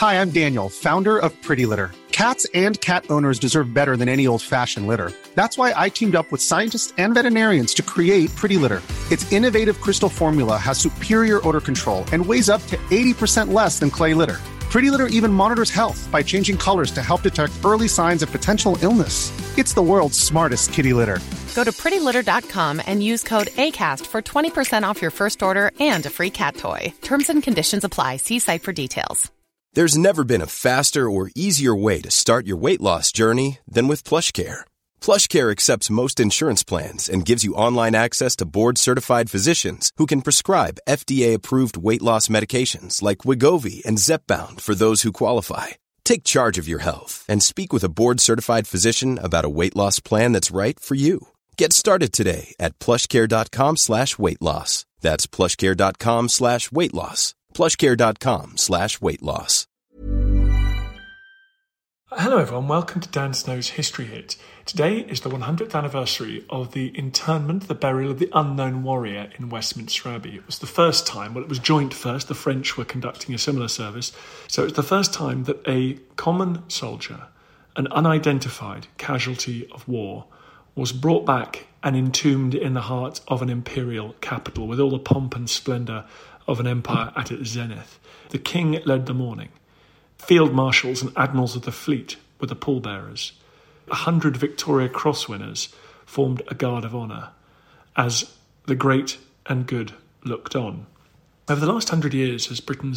Hi, I'm Daniel, founder of Pretty Litter. Cats and cat owners deserve better than any old-fashioned litter. That's why I teamed up with scientists and veterinarians to create Pretty Litter. Its innovative crystal formula has superior odor control and weighs up to 80% less than clay litter. Pretty Litter even monitors health by changing colors to help detect early signs of potential illness. It's the world's smartest kitty litter. Go to prettylitter.com and use code ACAST for 20% off your first order and a free cat toy. Terms and conditions apply. See site for details. There's never been a faster or easier way to start your weight loss journey than with PlushCare. PlushCare accepts most insurance plans and gives you online access to board-certified physicians who can prescribe FDA-approved weight loss medications like Wegovy and Zepbound for those who qualify. Take charge of your health and speak with a board-certified physician about a weight loss plan that's right for you. Get started today at plushcare.com/weight loss. That's plushcare.com/weight loss. plushcare.com/weight loss. Hello everyone, welcome to Dan Snow's History Hit. Today is the 100th anniversary of the internment, the burial of the unknown warrior in Westminster Abbey. It was the first time, well it was joint first, the French were conducting a similar service, so it was the first time that a common soldier, an unidentified casualty of war, was brought back and entombed in the heart of an imperial capital with all the pomp and splendour of an empire at its zenith. The king led the mourning. Field marshals and admirals of the fleet were the pallbearers. 100 Victoria Cross winners formed a guard of honour as the great and good looked on. Over the last 100 years as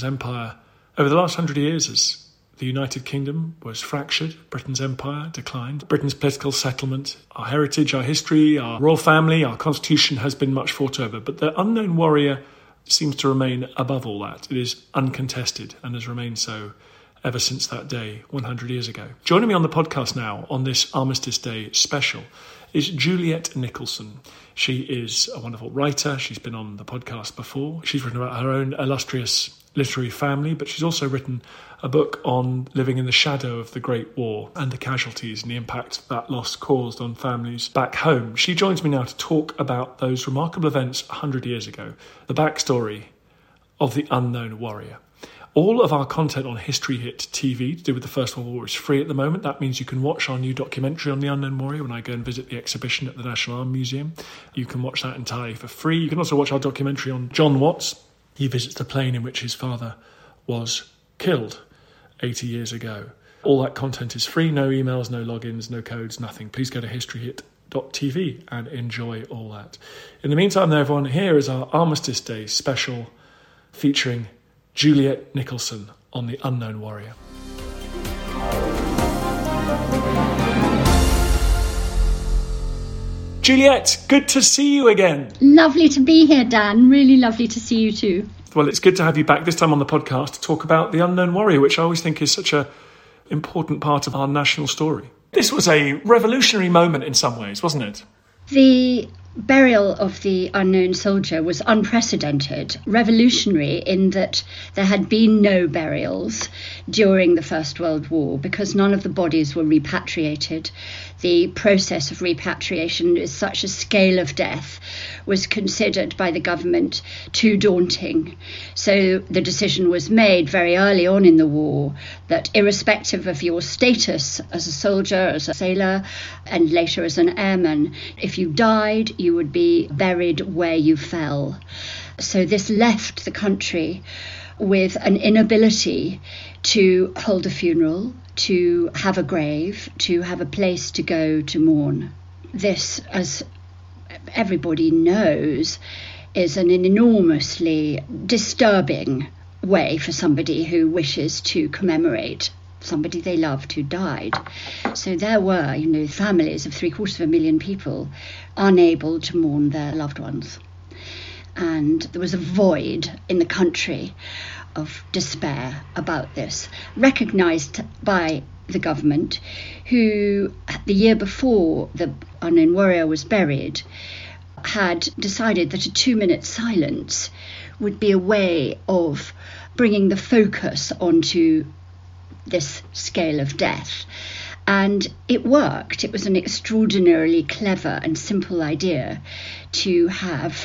the United Kingdom was fractured, Britain's empire declined, Britain's political settlement, our heritage, our history, our royal family, our constitution has been much fought over, but the unknown warrior seems to remain above all that. It is uncontested and has remained so ever since that day 100 years ago. Joining me on the podcast now on this Armistice Day special is Juliet Nicholson. She is a wonderful writer. She's been on the podcast before. She's written about her own illustrious literary family, but she's also written a book on living in the shadow of the Great War and the casualties and the impact that loss caused on families back home. She joins me now to talk about those remarkable events 100 years ago, the backstory of the unknown warrior. All of our content on History Hit TV to do with the First World War is free at the moment. That means you can watch our new documentary on the Unknown Warrior when I go and visit the exhibition at the National Army Museum. You can watch that entirely for free. You can also watch our documentary on John Watts. He visits the plane in which his father was killed 80 years ago. All that content is free, no emails, no logins, no codes, nothing. Please go to historyhit.tv and enjoy all that. In the meantime, though, everyone, here is our Armistice Day special featuring Juliet Nicholson on the Unknown Warrior. Juliet, good to see you again. Lovely to be here, Dan. Really lovely to see you too. Well, it's good to have you back this time on the podcast to talk about the Unknown Warrior, which I always think is such an important part of our national story. This was a revolutionary moment in some ways, wasn't it? The burial of the unknown soldier was unprecedented, revolutionary in that there had been no burials during the First World War because none of the bodies were repatriated. The process of repatriation is such a scale of death was considered by the government too daunting. So the decision was made very early on in the war that irrespective of your status as a soldier, as a sailor, and later as an airman, if you died, you would be buried where you fell. So this left the country with an inability to hold a funeral, to have a grave, to have a place to go to mourn. This, as everybody knows, is an enormously disturbing way for somebody who wishes to commemorate somebody they loved who died. So there were, families of 750,000 people unable to mourn their loved ones. And there was a void in the country of despair about this, recognised by the government, who the year before the unknown warrior was buried had decided that a 2-minute silence would be a way of bringing the focus onto this scale of death. And it worked. It was an extraordinarily clever and simple idea to have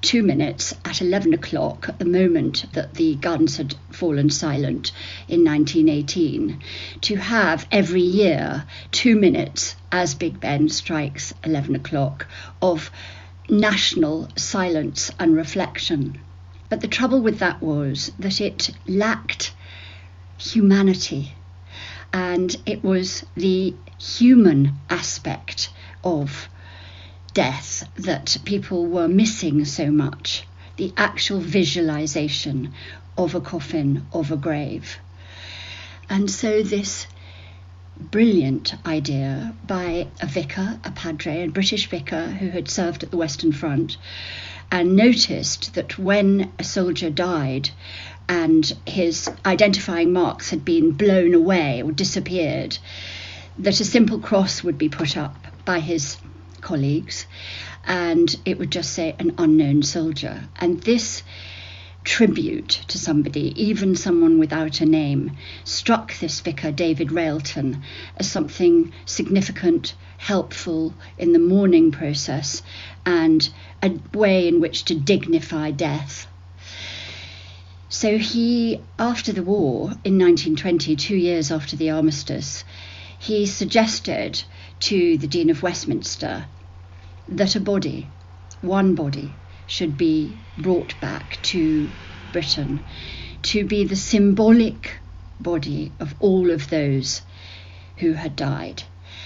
2 minutes at 11 o'clock, at the moment that the guns had fallen silent in 1918, to have every year 2 minutes as Big Ben strikes 11 o'clock of national silence and reflection. But the trouble with that was that it lacked humanity, and it was the human aspect of death that people were missing so much, the actual visualization of a coffin, of a grave. And so this brilliant idea by a vicar, a padre, a British vicar who had served at the Western Front, and noticed that when a soldier died and his identifying marks had been blown away or disappeared, that a simple cross would be put up by his colleagues, and it would just say an unknown soldier. And this tribute to somebody, even someone without a name, struck this vicar, David Railton, as something significant, helpful in the mourning process, and a way in which to dignify death. So he, after the war in 1920, 2 years after the armistice, he suggested to the Dean of Westminster that a body, one body, should be brought back to Britain to be the symbolic body of all of those who had died.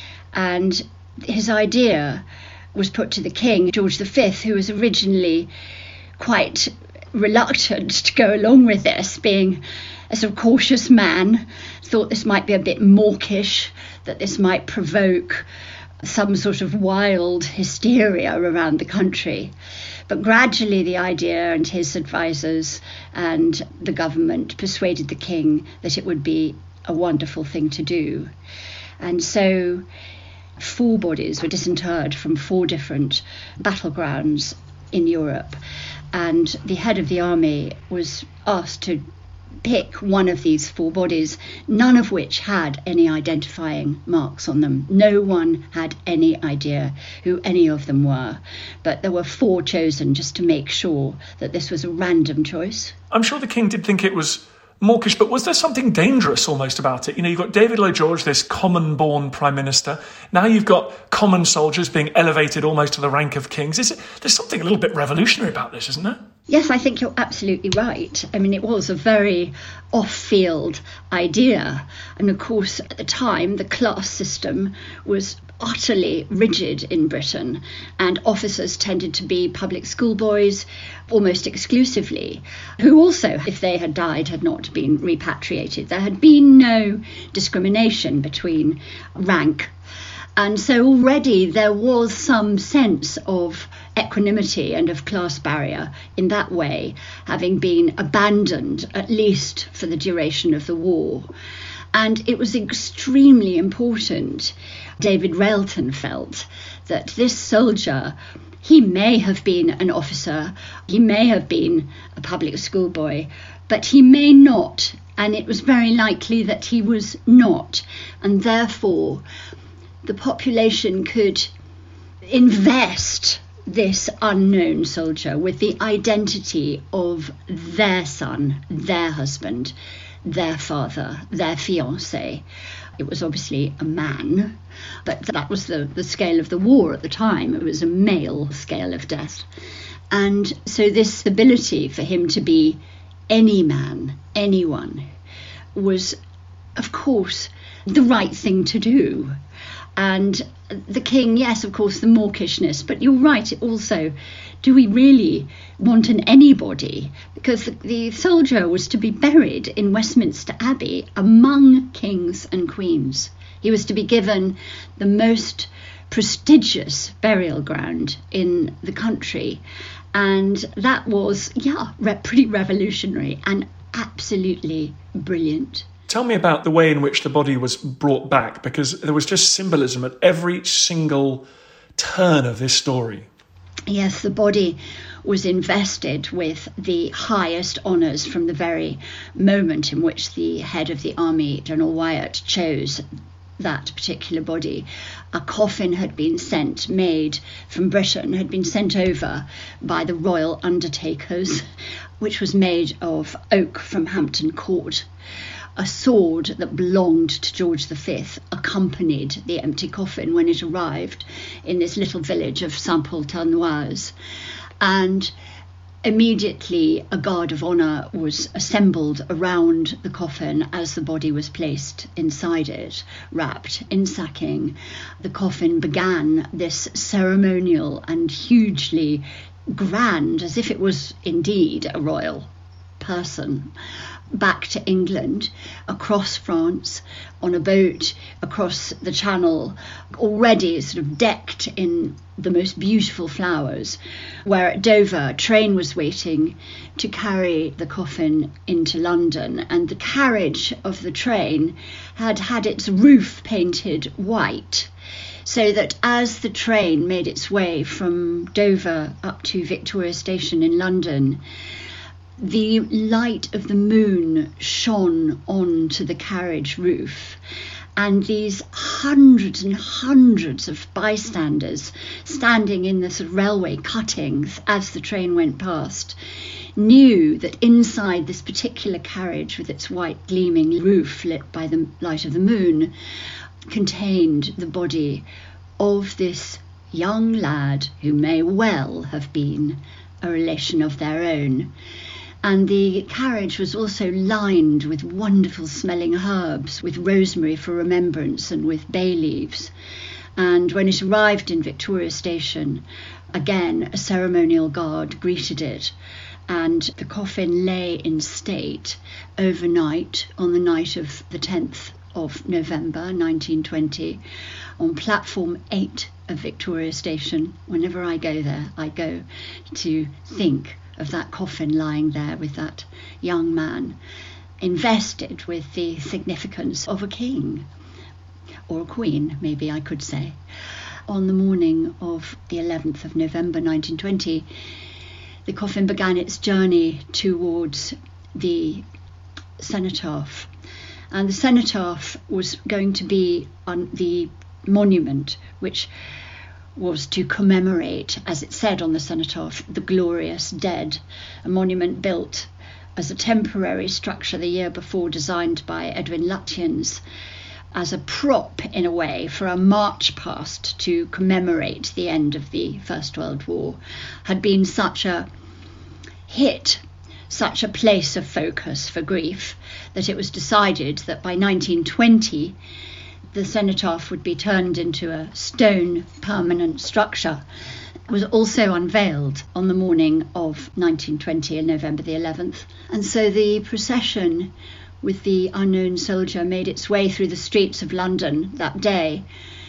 And his idea was put to the King, George V, who was originally quite reluctant to go along with this, being a sort of cautious man, thought this might be a bit mawkish, that this might provoke some sort of wild hysteria around the country. But gradually the idea, and his advisors and the government persuaded the King that it would be a wonderful thing to do. And so 4 bodies were disinterred from 4 different battlegrounds in Europe, and the head of the army was asked to pick one of these 4 bodies, none of which had any identifying marks on them. No one had any idea who any of them were, but there were 4 chosen just to make sure that this was a random choice. I'm sure the King did think it was mawkish, but was there something dangerous almost about it? You know, you've got David Lloyd George, this common-born Prime Minister. Now you've got common soldiers being elevated almost to the rank of kings. There's something a little bit revolutionary about this, isn't there? Yes, I think you're absolutely right. I mean, it was a very off-field idea. And of course, at the time, the class system was utterly rigid in Britain, and officers tended to be public school boys almost exclusively, who also, if they had died, had not been repatriated. There had been no discrimination between rank. And so already there was some sense of equanimity and of class barrier in that way, having been abandoned, at least for the duration of the war. And it was extremely important, David Railton felt, that this soldier, he may have been an officer, he may have been a public schoolboy, but he may not. And it was very likely that he was not. And therefore, the population could invest this unknown soldier with the identity of their son, their husband, their father, their fiancé. It was obviously a man, but that was the scale of the war at the time. It was a male scale of death. And so this ability for him to be any man, anyone, was, of course, the right thing to do. And the King, yes, of course, the mawkishness, but you're right, also, do we really want an anybody? Because the soldier was to be buried in Westminster Abbey among kings and queens. He was to be given the most prestigious burial ground in the country. And that was, pretty revolutionary and absolutely brilliant. Tell me about the way in which the body was brought back, because there was just symbolism at every single turn of this story. Yes, the body was invested with the highest honours from the very moment in which the head of the army, General Wyatt, chose that particular body. A coffin had been made from Britain, had been sent over by the royal undertakers, which was made of oak from Hampton Court. A sword that belonged to George V accompanied the empty coffin when it arrived in this little village of Saint-Paul-Ternoise. And immediately a guard of honour was assembled around the coffin as the body was placed inside it, wrapped in sacking. The coffin began this ceremonial and hugely grand, as if it was indeed a royal person, back to England, across France, on a boat, across the Channel, already sort of decked in the most beautiful flowers, where at Dover a train was waiting to carry the coffin into London, and the carriage of the train had had its roof painted white, so that as the train made its way from Dover up to Victoria Station in London, the light of the moon shone onto the carriage roof, and these hundreds and hundreds of bystanders standing in the sort of railway cuttings as the train went past knew that inside this particular carriage, with its white gleaming roof lit by the light of the moon, contained the body of this young lad who may well have been a relation of their own. And the carriage was also lined with wonderful smelling herbs, with rosemary for remembrance and with bay leaves. And when it arrived in Victoria Station, again a ceremonial guard greeted it, and the coffin lay in state overnight on the night of the 10th of November 1920 on platform 8 of Victoria Station. Whenever I go there, I go to think of that coffin lying there with that young man, invested with the significance of a king, or a queen, maybe I could say. On the morning of the 11th of November 1920, the coffin began its journey towards the cenotaph. And the cenotaph was going to be on the monument, which was to commemorate, as it said on the cenotaph, the glorious dead, a monument built as a temporary structure the year before, designed by Edwin Lutyens as a prop, in a way, for a march past to commemorate the end of the First World War, had been such a hit, such a place of focus for grief, that it was decided that by 1920 the cenotaph would be turned into a stone permanent structure. It was also unveiled on the morning of 1920, November the 11th. And so the procession with the unknown soldier made its way through the streets of London that day.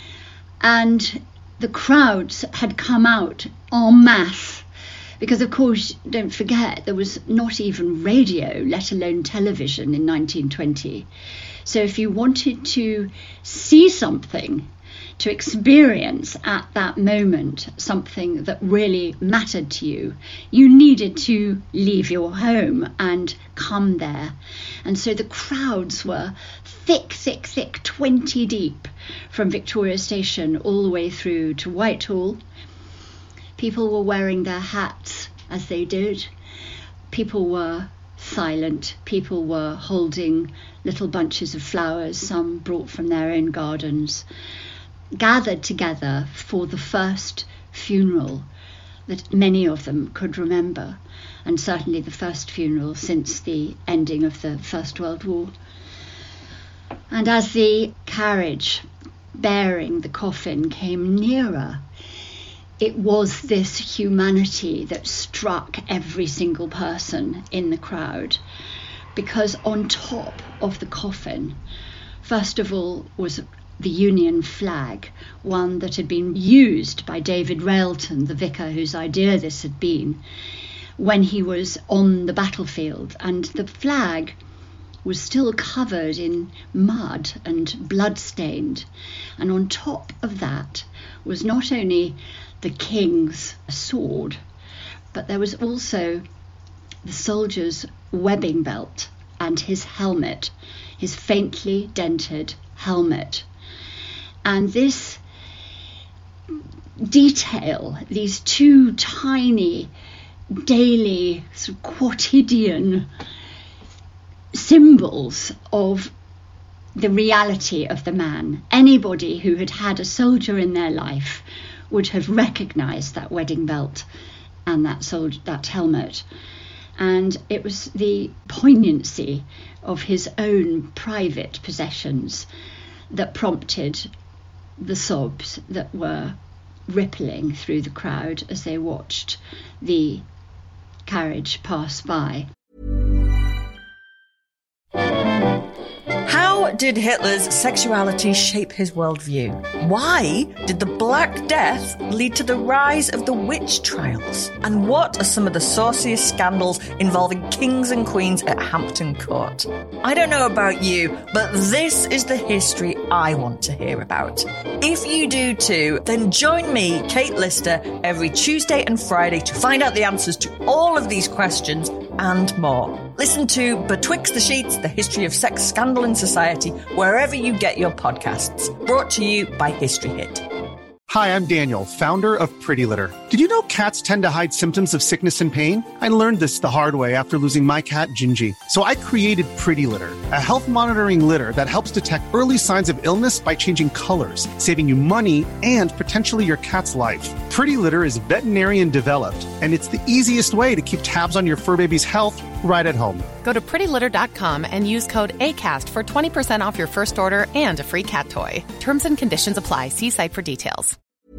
And the crowds had come out en masse, because, of course, don't forget, there was not even radio, let alone television, in 1920. So if you wanted to see something, to experience at that moment something that really mattered to you, you needed to leave your home and come there. And so the crowds were thick, 20 deep, from Victoria Station all the way through to Whitehall. People were wearing their hats as they did. People were silent. People were holding little bunches of flowers, some brought from their own gardens, gathered together for the first funeral that many of them could remember, and certainly the first funeral since the ending of the First World War. And as the carriage bearing the coffin came nearer, it was this humanity that struck every single person in the crowd, because on top of the coffin, first of all, was the Union flag, one that had been used by David Railton, the vicar whose idea this had been, when he was on the battlefield. And the flag was still covered in mud and blood-stained. And on top of that was not only the king's sword, but there was also the soldier's webbing belt and his helmet, his faintly dented helmet. And this detail, these two tiny daily sort of quotidian symbols of the reality of the man. Anybody who had had a soldier in their life would have recognised that wedding belt and that helmet. And it was the poignancy of his own private possessions that prompted the sobs that were rippling through the crowd as they watched the carriage pass by. How did Hitler's sexuality shape his worldview? Why did the Black Death lead to the rise of the witch trials? And what are some of the sauciest scandals involving kings and queens at Hampton Court? I don't know about you, but this is the history I want to hear about. If you do too, then join me, Kate Lister, every Tuesday and Friday to find out the answers to all of these questions and more. Listen to Betwixt the Sheets, the history of sex scandal in society, wherever you get your podcasts. Brought to you by History Hit. Hi, I'm Daniel, founder of Pretty Litter. Did you know cats tend to hide symptoms of sickness and pain? I learned this the hard way after losing my cat, Gingy. So I created Pretty Litter, a health monitoring litter that helps detect early signs of illness by changing colors, saving you money and potentially your cat's life. Pretty Litter is veterinarian developed, and it's the easiest way to keep tabs on your fur baby's health right at home. Go to prettylitter.com and use code ACAST for 20% off your first order and a free cat toy. Terms and conditions apply. See site for details.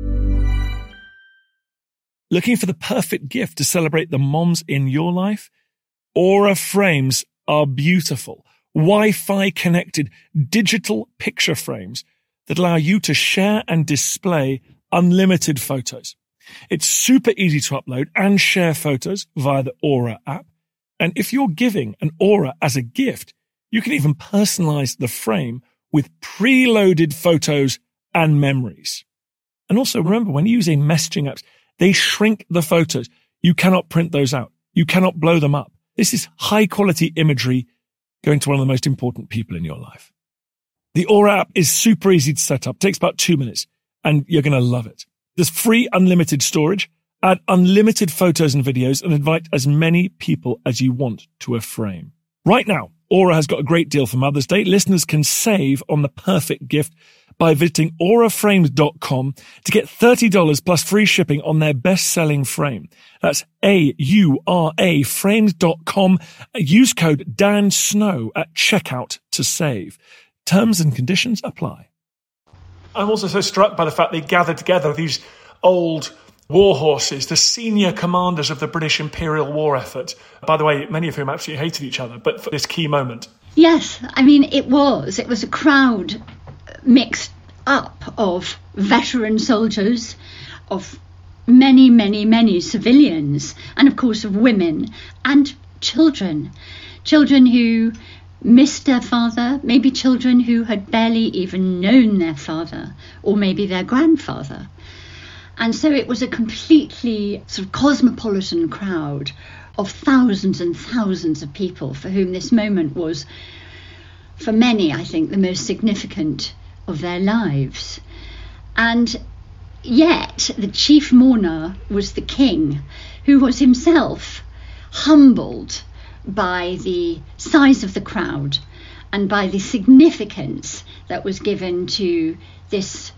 Looking for the perfect gift to celebrate the moms in your life? Aura frames are beautiful, Wi-Fi connected digital picture frames that allow you to share and display unlimited photos. It's super easy to upload and share photos via the Aura app. And if you're giving an Aura as a gift, you can even personalize the frame with preloaded photos and memories. And also remember, when using messaging apps, they shrink the photos. You cannot print those out. You cannot blow them up. This is high quality imagery going to one of the most important people in your life. The Aura app is super easy to set up. It takes about 2 minutes and you're going to love it. There's free unlimited storage, add unlimited photos and videos, and invite as many people as you want to a frame. Right now, Aura has got a great deal for Mother's Day. Listeners can save on the perfect gift by visiting auraframes.com to get $30 plus free shipping on their best-selling frame. That's AURA frames.com. Use code Dan Snow at checkout to save. Terms and conditions apply. I'm also so struck by the fact they gathered together these old war horses, the senior commanders of the British imperial war effort. By the way, many of whom absolutely hated each other, but for this key moment. Yes, I mean, it was a crowd mixed up of veteran soldiers, of many, many, many civilians, and of course of women and children. Children who missed their father, maybe children who had barely even known their father, or maybe their grandfather. And so it was a completely sort of cosmopolitan crowd of thousands and thousands of people for whom this moment was, for many, I think, the most significant of their lives. And yet the chief mourner was the king, who was himself humbled by the size of the crowd and by the significance that was given to this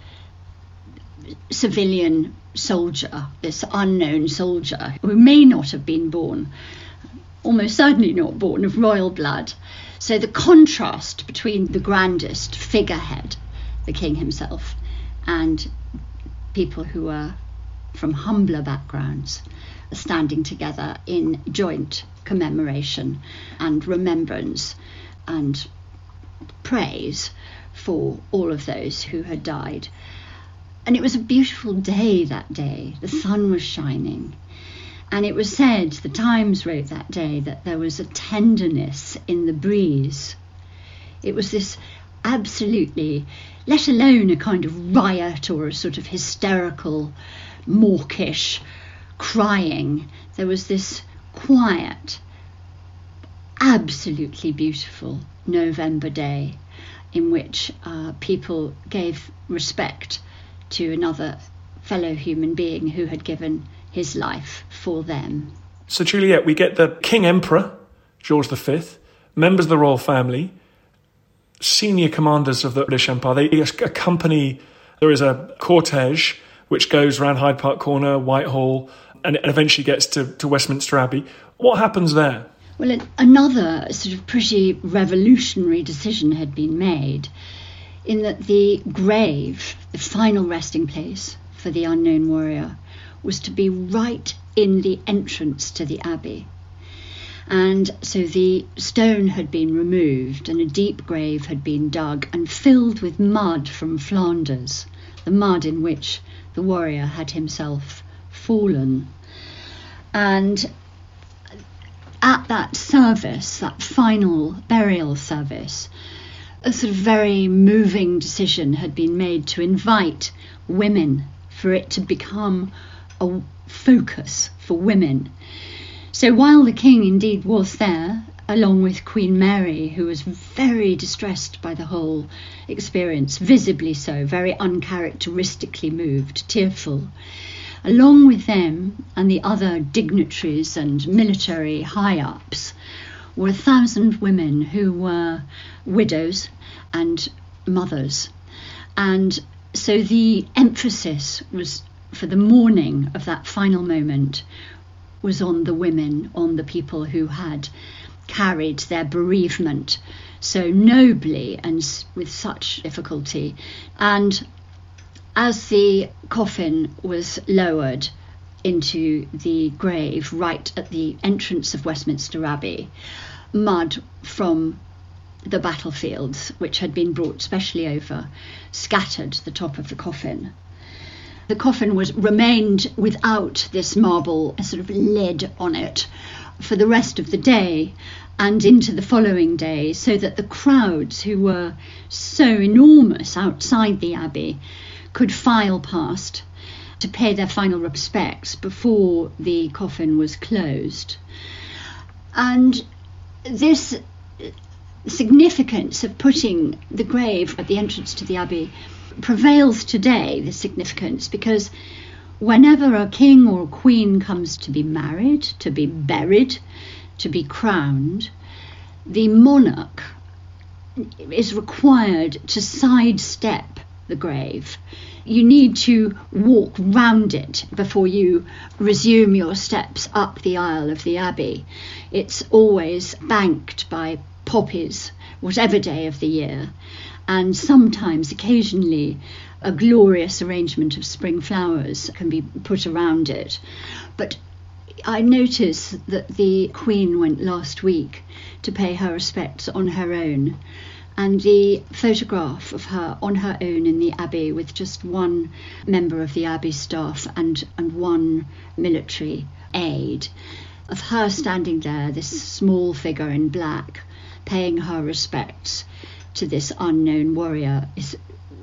civilian soldier, this unknown soldier, who may not have been born, almost certainly not born of royal blood. So the contrast between the grandest figurehead, the king himself, and people who were from humbler backgrounds standing together in joint commemoration and remembrance and praise for all of those who had died. And it was a beautiful day that day. The sun was shining. And it was said, the Times wrote that day, that there was a tenderness in the breeze. It was this absolutely, let alone a kind of riot or a sort of hysterical, mawkish crying. There was this quiet, absolutely beautiful November day in which people gave respect to another fellow human being who had given his life for them. So, Juliet, we get the King Emperor, George V, members of the royal family, senior commanders of the British Empire. They accompany, there is a cortege which goes around Hyde Park Corner, Whitehall, and eventually gets to Westminster Abbey. What happens there? Well, another sort of pretty revolutionary decision had been made in that the grave, the final resting place for the unknown warrior, was to be right in the entrance to the abbey. And so the stone had been removed and a deep grave had been dug and filled with mud from Flanders, the mud in which the warrior had himself fallen. And at that service, that final burial service, a sort of very moving decision had been made to invite women, for it to become a focus for women. So while the king indeed was there, along with Queen Mary, who was very distressed by the whole experience, visibly so, very uncharacteristically moved, tearful, along with them and the other dignitaries and military high-ups were 1,000 women who were widows and mothers. And so the emphasis was, for the mourning of that final moment, was on the women, on the people who had carried their bereavement so nobly and with such difficulty. And as the coffin was lowered into the grave right at the entrance of Westminster Abbey, mud from the battlefields, which had been brought specially over, scattered the top of the coffin. The coffin remained without this marble sort of lid on it for the rest of the day and into the following day, so that the crowds who were so enormous outside the abbey could file past to pay their final respects before the coffin was closed. And this significance of putting the grave at the entrance to the abbey prevails today, the significance, because whenever a king or a queen comes to be married, to be buried, to be crowned, the monarch is required to sidestep the grave. You need to walk round it before you resume your steps up the aisle of the abbey. It's always banked by poppies, whatever day of the year, and sometimes, occasionally, a glorious arrangement of spring flowers can be put around it. But I noticed that the Queen went last week to pay her respects on her own, and the photograph of her on her own in the abbey with just one member of the abbey staff and one military aide, of her standing there, this small figure in black, paying her respects to this unknown warrior, is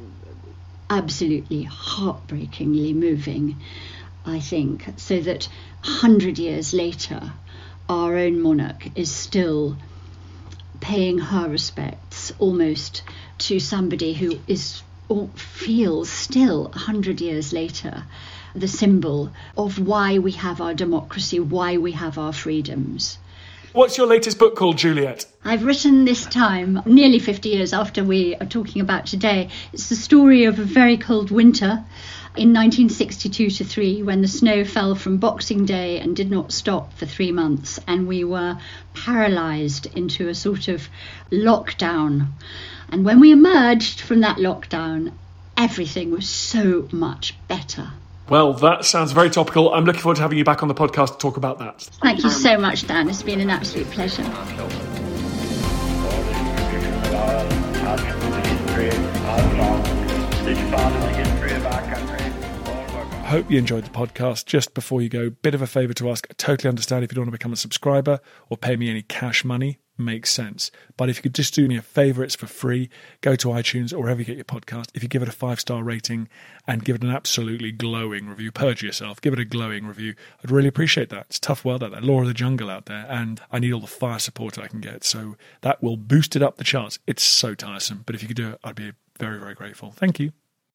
absolutely heartbreakingly moving, I think, so that 100 years later, our own monarch is still paying her respects almost to somebody who is or feels still 100 years later the symbol of why we have our democracy, why we have our freedoms. What's your latest book called, Juliet? I've written this time, nearly 50 years after we are talking about today. It's the story of a very cold winter in 1962-3, when the snow fell from Boxing Day and did not stop for 3 months, and we were paralysed into a sort of lockdown. And when we emerged from that lockdown, everything was so much better. Well, that sounds very topical. I'm looking forward to having you back on the podcast to talk about that. Thank you so much, Dan. It's been an absolute pleasure. Hope you enjoyed the podcast. Just before you go, bit of a favour to ask. I totally understand if you don't want to become a subscriber or pay me any cash money. makes sense. But if you could just do me a favour, it's for free. Go to iTunes or wherever you get your podcast. If you give it a 5-star rating and give it an absolutely glowing review, purge yourself, give it a glowing review, I'd really appreciate that. It's a tough world out there, law of the jungle out there, and I need all the fire support I can get. So that will boost it up the charts. It's so tiresome. But if you could do it, I'd be very, very grateful. Thank you.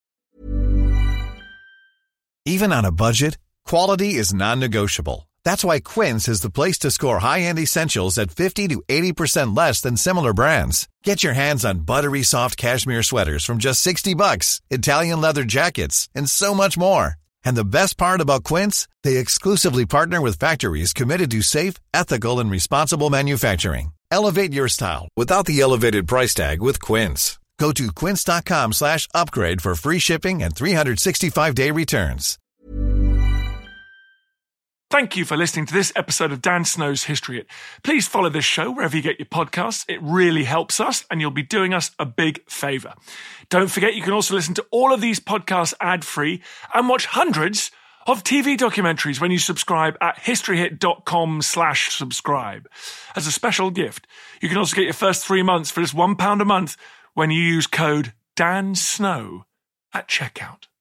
Even on a budget, quality is non-negotiable. That's why Quince is the place to score high-end essentials at 50 to 80% less than similar brands. Get your hands on buttery soft cashmere sweaters from just $60, Italian leather jackets, and so much more. And the best part about Quince, they exclusively partner with factories committed to safe, ethical, and responsible manufacturing. Elevate your style without the elevated price tag with Quince. Go to quince.com/upgrade for free shipping and 365-day returns. Thank you for listening to this episode of Dan Snow's History Hit. Please follow this show wherever you get your podcasts. It really helps us, and you'll be doing us a big favour. Don't forget, you can also listen to all of these podcasts ad-free and watch hundreds of TV documentaries when you subscribe at historyhit.com/subscribe. As a special gift, you can also get your first 3 months for just £1 a month when you use code DANSNOW at checkout.